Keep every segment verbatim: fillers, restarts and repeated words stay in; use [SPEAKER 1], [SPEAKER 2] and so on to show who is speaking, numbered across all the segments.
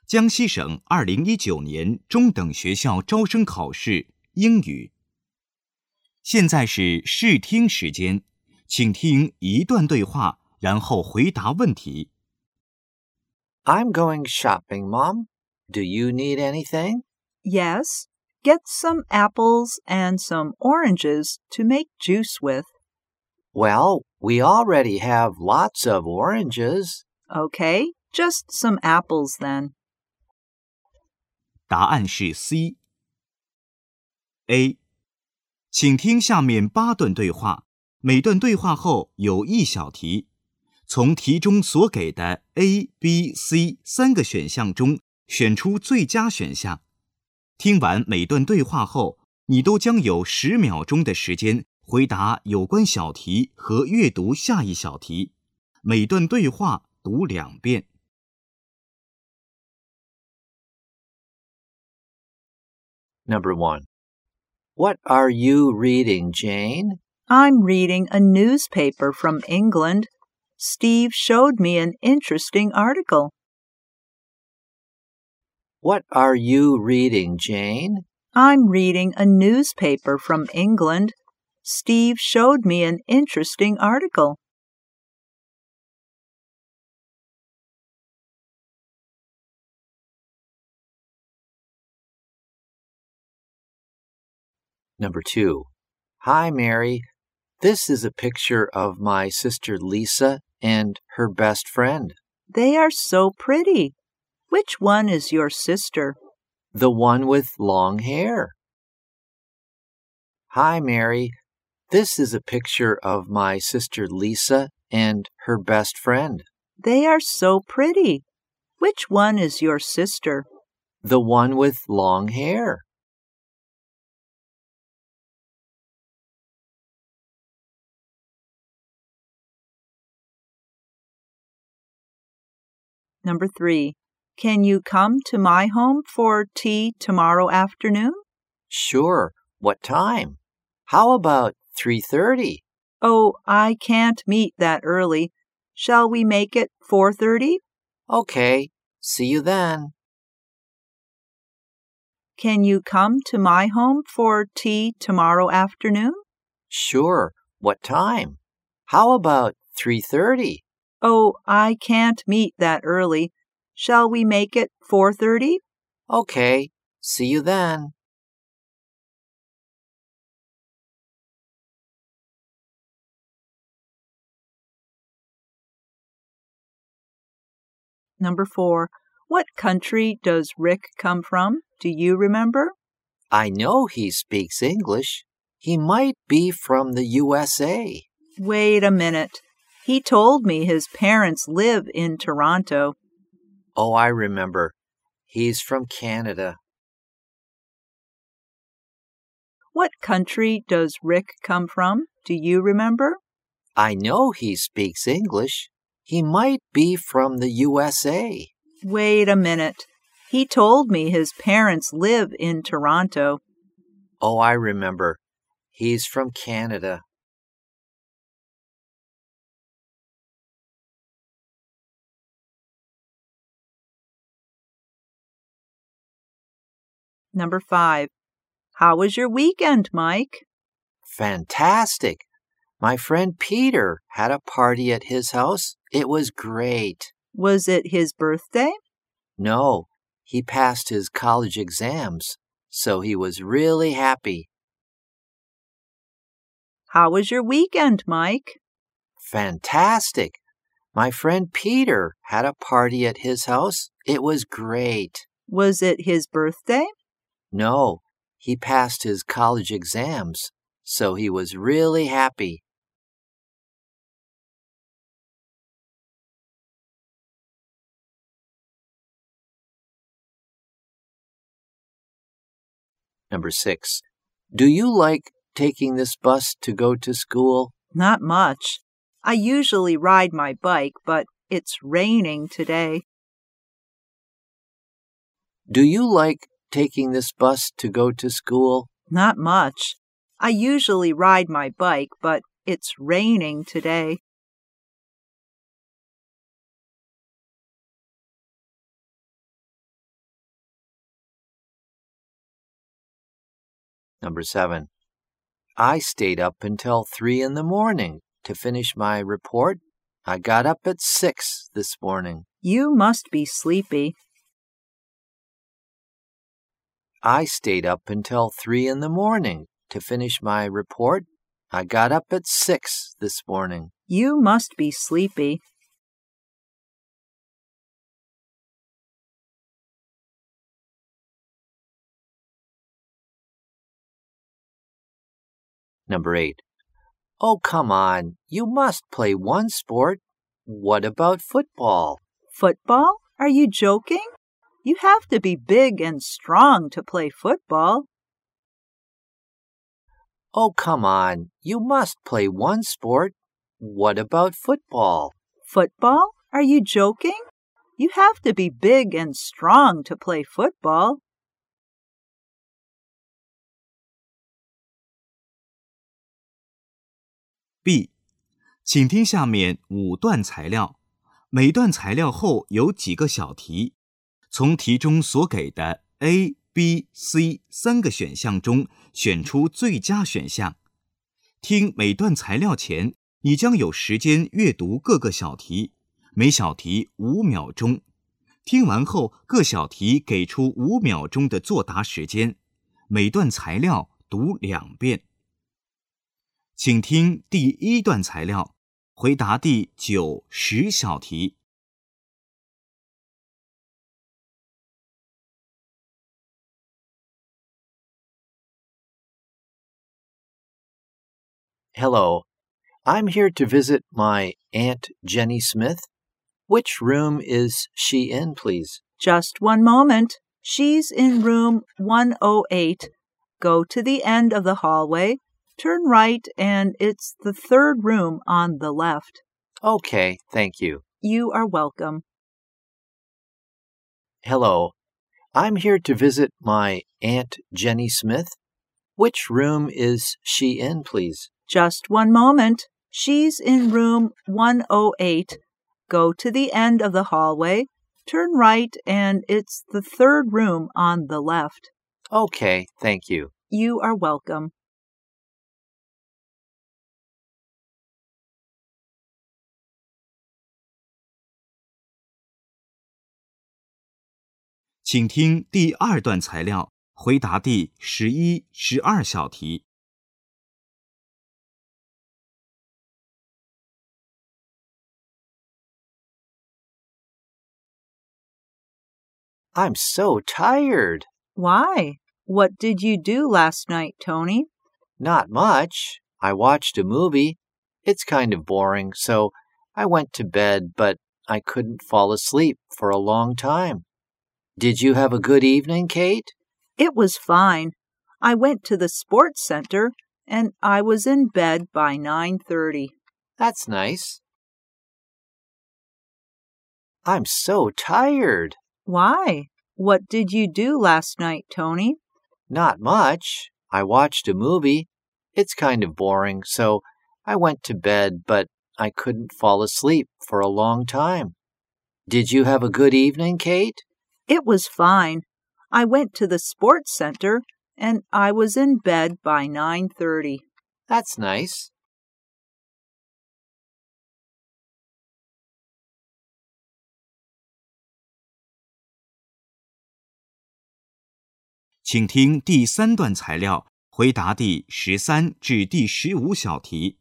[SPEAKER 1] 江西省二零一九年中等学校招生考试英语。现在是试听时间，请听一段对话，然后回答问题。
[SPEAKER 2] I'm going shopping, Mom. Do you need anything?
[SPEAKER 3] Yes, get some apples and some oranges to make juice with.
[SPEAKER 2] Well, we already have lots of oranges.
[SPEAKER 3] Okay, just some apples then.
[SPEAKER 1] 答案是 C。 A. 请听下面八段对话，每段对话后有一小题，从题中所给的 A、B、C 三个选项中选出最佳选项。听完每段对话后，你都将有十秒钟的时间回答有关小题和阅读下一小题。每段对话读两遍。
[SPEAKER 2] Number one. What are you reading, Jane?
[SPEAKER 3] I'm reading a newspaper from England. Steve showed me an interesting article.
[SPEAKER 2] What are you reading, Jane?
[SPEAKER 3] I'm reading a newspaper from England. Steve showed me an interesting article.
[SPEAKER 2] Number two. Hi, Mary. This is a picture of my sister Lisa and her best friend.
[SPEAKER 3] They are so pretty. Which one is your sister?
[SPEAKER 2] The one with long hair. Hi, Mary. This is a picture of my sister Lisa and her best friend.
[SPEAKER 3] They are so pretty. Which one is your sister?
[SPEAKER 2] The one with long hair.
[SPEAKER 3] Number three. Can you come to my home for tea tomorrow afternoon?
[SPEAKER 2] Sure. What time? How about three thirty?
[SPEAKER 3] Oh, I can't meet that early. Shall we make it four thirty?
[SPEAKER 2] Okay. See you then.
[SPEAKER 3] Can you come to my home for tea tomorrow afternoon?
[SPEAKER 2] Sure. What time? How about three thirty?
[SPEAKER 3] Oh, I can't meet that early. Shall we make it four thirty?
[SPEAKER 2] Okay. See you then.
[SPEAKER 3] Number four. What country does Rick come from? Do you remember?
[SPEAKER 2] I know he speaks English. He might be from the U S A.
[SPEAKER 3] Wait a minute. He told me his parents live in Toronto.
[SPEAKER 2] Oh, I remember. He's from Canada.
[SPEAKER 3] What country does Rick come from? Do you remember?
[SPEAKER 2] I know he speaks English. He might be from the U S A.
[SPEAKER 3] Wait a minute. He told me his parents live in Toronto.
[SPEAKER 2] Oh, I remember. He's from Canada.
[SPEAKER 3] Number five. How was your weekend, Mike?
[SPEAKER 2] Fantastic. My friend Peter had a party at his house. It was great.
[SPEAKER 3] Was it his birthday?
[SPEAKER 2] No, he passed his college exams, so he was really happy.
[SPEAKER 3] How was your weekend, Mike?
[SPEAKER 2] Fantastic. My friend Peter had a party at his house. It was great.
[SPEAKER 3] Was it his birthday?
[SPEAKER 2] No, he passed his college exams, so he was really happy. Number six. Do you like taking this bus to go to school?
[SPEAKER 3] Not much. I usually ride my bike, but it's raining today.
[SPEAKER 2] Do you like taking this bus to go to school?
[SPEAKER 3] Not much. I usually ride my bike, but it's raining today.
[SPEAKER 2] Number seven. I stayed up until three in the morning to finish my report. I got up at six this morning.
[SPEAKER 3] You must be sleepy.
[SPEAKER 2] I stayed up until three in the morning to finish my report. I got up at six this morning.
[SPEAKER 3] You must be sleepy.
[SPEAKER 2] Number eight. Oh, come on. You must play one sport. What about football?
[SPEAKER 3] Football? Are you joking? You have to be big and strong to play football.
[SPEAKER 2] Oh, come on. You must play one sport. What about football?
[SPEAKER 3] Football? Are you joking? You have to be big and strong to play football.
[SPEAKER 1] B. 请听下面五段材料，每段材料后有几个小题，从题中所给的 A、B、C 三个选项中选出最佳选项。听每段材料前，你将有时间阅读各个小题，每小题五秒钟。听完后，各小题给出五秒钟的作答时间，每段材料读两遍。请听第一段材料，回答第九、十小题。
[SPEAKER 2] Hello. I'm here to visit my Aunt Jenny Smith. Which room is she in, please?
[SPEAKER 3] Just one moment. She's in room one oh eight. Go to the end of the hallway, turn right, and it's the third room on the left.
[SPEAKER 2] Okay, thank you.
[SPEAKER 3] You are welcome.
[SPEAKER 2] Hello. I'm here to visit my Aunt Jenny Smith. Which room is she in, please?
[SPEAKER 3] Just one moment. She's in room one oh eight. Go to the end of the hallway, turn right, and it's the third room on the left.
[SPEAKER 2] Okay, thank you.
[SPEAKER 3] You are welcome.
[SPEAKER 1] 请听第二段材料，回答第十一、十二小题。
[SPEAKER 2] I'm so tired.
[SPEAKER 3] Why? What did you do last night, Tony?
[SPEAKER 2] Not much. I watched a movie. It's kind of boring, so I went to bed, but I couldn't fall asleep for a long time. Did you have a good evening, Kate?
[SPEAKER 3] It was fine. I went to the sports center, and I was in bed by nine thirty.
[SPEAKER 2] That's nice. I'm so tired.
[SPEAKER 3] Why? What did you do last night, Tony?
[SPEAKER 2] Not much. I watched a movie. It's kind of boring, so I went to bed, but I couldn't fall asleep for a long time. Did you have a good evening, Kate?
[SPEAKER 3] It was fine. I went to the sports center, and I was in bed by nine thirty.
[SPEAKER 2] That's nice.
[SPEAKER 1] 请听第三段材料，回答第十三至第十五小题。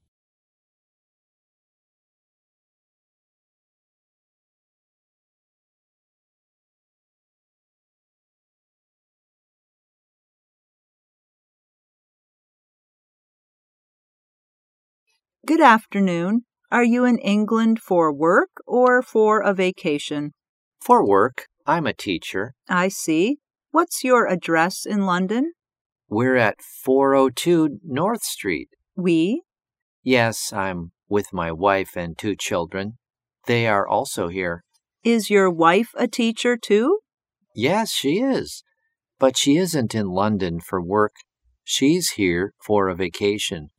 [SPEAKER 3] Good afternoon. Are you in England for work or for a vacation?
[SPEAKER 2] For work. I'm a teacher.
[SPEAKER 3] I see. What's your address in London?
[SPEAKER 2] We're at four oh two North Street.
[SPEAKER 3] We?
[SPEAKER 2] Yes, I'm with my wife and two children. They are also here.
[SPEAKER 3] Is your wife a teacher too?
[SPEAKER 2] Yes, she is. But she isn't in London for work. She's here for a vacation.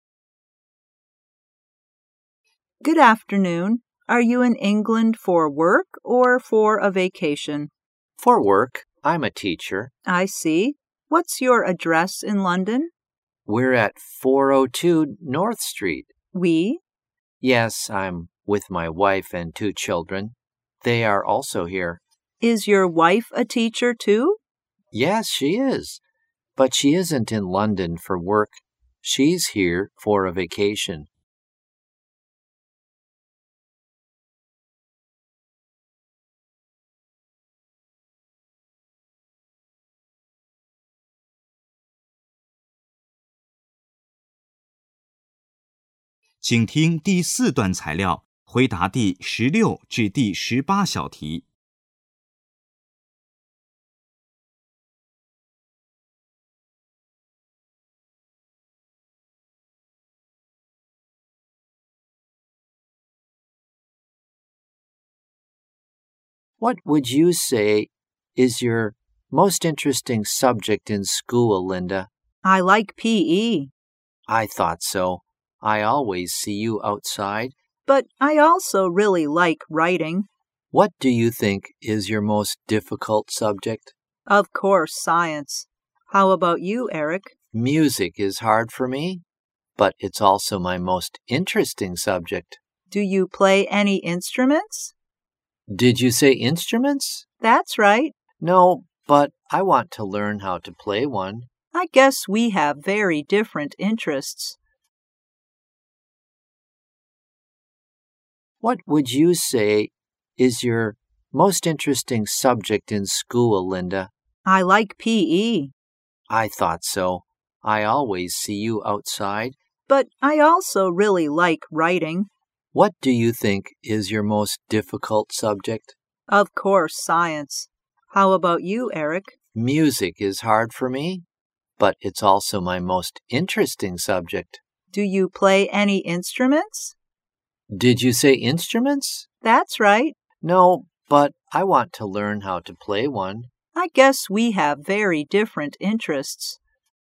[SPEAKER 3] Good afternoon. Are you in England for work or for a vacation?
[SPEAKER 2] For work. I'm a teacher.
[SPEAKER 3] I see. What's your address in London?
[SPEAKER 2] We're at four oh two North Street.
[SPEAKER 3] We?
[SPEAKER 2] Yes, I'm with my wife and two children. They are also here.
[SPEAKER 3] Is your wife a teacher too?
[SPEAKER 2] Yes, she is. But she isn't in London for work. She's here for a vacation.
[SPEAKER 1] 请听第四段材料，回答第十六至第十八小题。
[SPEAKER 2] What would you say is your most interesting subject in school, Linda?
[SPEAKER 3] I like P E.
[SPEAKER 2] I thought so. I always see you outside.
[SPEAKER 3] But I also really like writing.
[SPEAKER 2] What do you think is your most difficult subject?
[SPEAKER 3] Of course, science. How about you, Eric?
[SPEAKER 2] Music is hard for me, but it's also my most interesting subject.
[SPEAKER 3] Do you play any instruments?
[SPEAKER 2] Did you say instruments?
[SPEAKER 3] That's right.
[SPEAKER 2] No, but I want to learn how to play one.
[SPEAKER 3] I guess we have very different interests.
[SPEAKER 2] What would you say is your most interesting subject in school, Linda?
[SPEAKER 3] I like P E.
[SPEAKER 2] I thought so. I always see you outside.
[SPEAKER 3] But I also really like writing.
[SPEAKER 2] What do you think is your most difficult subject?
[SPEAKER 3] Of course, science. How about you, Eric?
[SPEAKER 2] Music is hard for me, but it's also my most interesting subject.
[SPEAKER 3] Do you play any instruments?
[SPEAKER 2] Did you say instruments?
[SPEAKER 3] That's right.
[SPEAKER 2] No, but I want to learn how to play one.
[SPEAKER 3] I guess we have very different interests.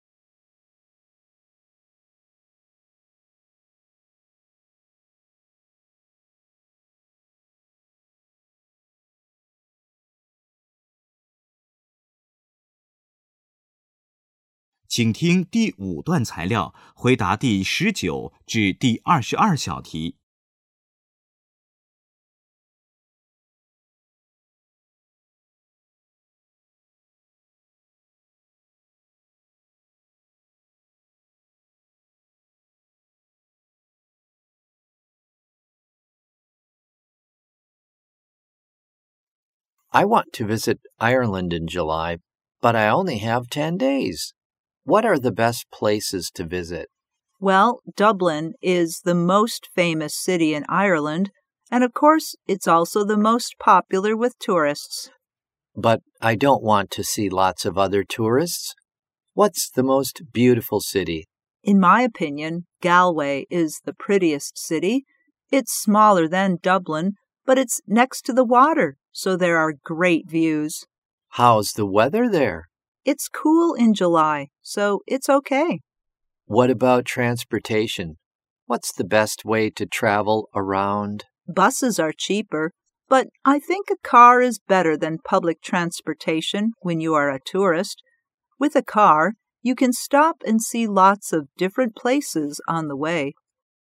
[SPEAKER 1] “请听第五段材料，回答第十九至第二十二小题。
[SPEAKER 2] I want to visit Ireland in July, but I only have ten days. What are the best places to visit?
[SPEAKER 3] Well, Dublin is the most famous city in Ireland, and of course, it's also the most popular with tourists.
[SPEAKER 2] But I don't want to see lots of other tourists. What's the most beautiful city?
[SPEAKER 3] In my opinion, Galway is the prettiest city. It's smaller than Dublin, but it's next to the water, so there are great views.
[SPEAKER 2] How's the weather there?
[SPEAKER 3] It's cool in July, so it's okay.
[SPEAKER 2] What about transportation? What's the best way to travel around?
[SPEAKER 3] Buses are cheaper, but I think a car is better than public transportation when you are a tourist. With a car, you can stop and see lots of different places on the way.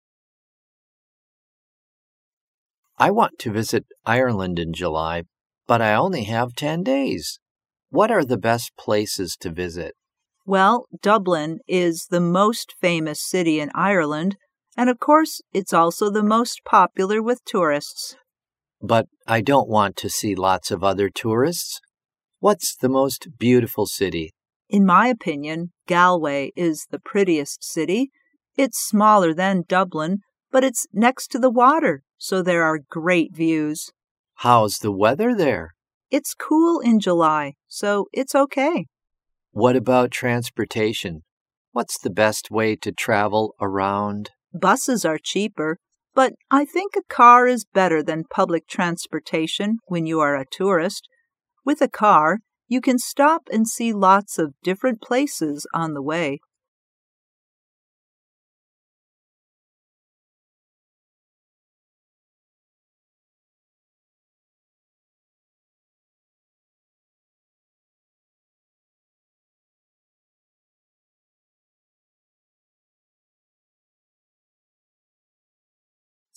[SPEAKER 2] I want to visit Ireland in July, but I only have ten days. What are the best places to visit?
[SPEAKER 3] Well, Dublin is the most famous city in Ireland, and of course, it's also the most popular with tourists.
[SPEAKER 2] But I don't want to see lots of other tourists. What's the most beautiful city?
[SPEAKER 3] In my opinion, Galway is the prettiest city. It's smaller than Dublin, but it's next to the water, so there are great views.
[SPEAKER 2] How's the weather there?
[SPEAKER 3] It's cool in July, so it's okay.
[SPEAKER 2] What about transportation? What's the best way to travel around?
[SPEAKER 3] Buses are cheaper, but I think a car is better than public transportation when you are a tourist. With a car, you can stop and see lots of different places on the way.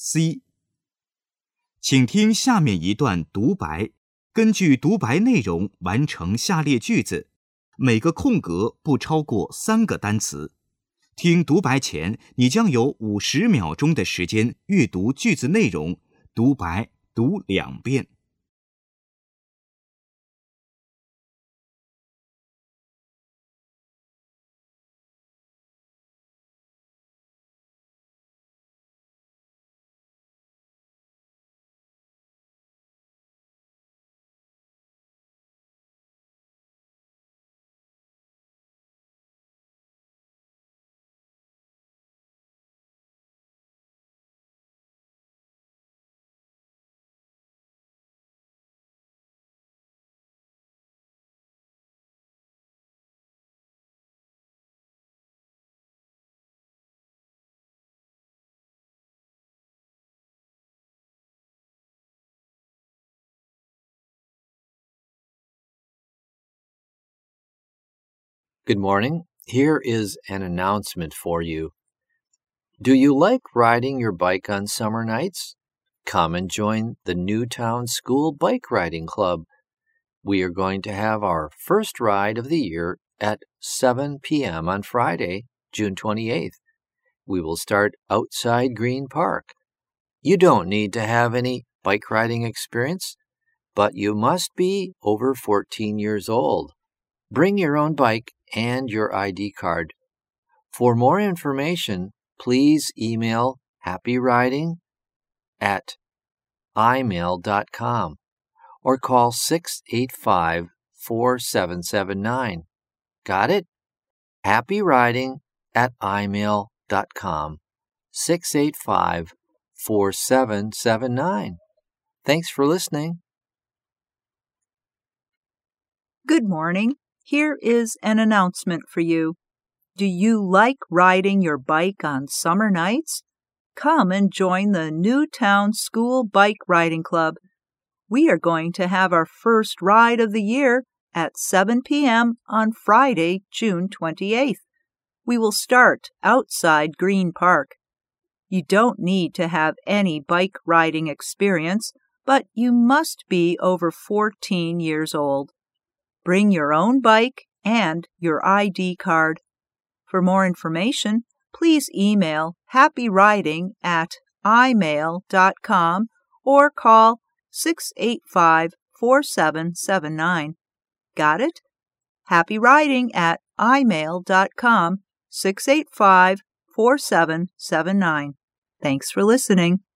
[SPEAKER 1] C。请听下面一段独白，根据独白内容完成下列句子，每个空格不超过三个单词。听独白前，你将有五十秒钟的时间阅读句子内容，独白读两遍。
[SPEAKER 2] Good morning. Here is an announcement for you. Do you like riding your bike on summer nights? Come and join the Newtown School Bike Riding Club. We are going to have our first ride of the year at seven p.m. on Friday, June twenty-eighth. We will start outside Green Park. You don't need to have any bike riding experience, but you must be over fourteen years old. Bring your own bike and your I D card. For more information, please email happyriding at imail dot com or call six eight five, four seven seven nine. Got it? happyriding at imail dot com, six eight five, four seven seven nine. Thanks for listening.
[SPEAKER 3] Good morning. Here is an announcement for you. Do you like riding your bike on summer nights? Come and join the Newtown School Bike Riding Club. We are going to have our first ride of the year at seven p.m. on Friday, June twenty-eighth. We will start outside Green Park. You don't need to have any bike riding experience, but you must be over fourteen years old. Bring your own bike and your I D card. For more information, please email happyriding at imail dot com or call six eight five, four seven seven nine. Got it? happyriding at imail dot com, six eight five, four seven seven nine. Thanks for listening.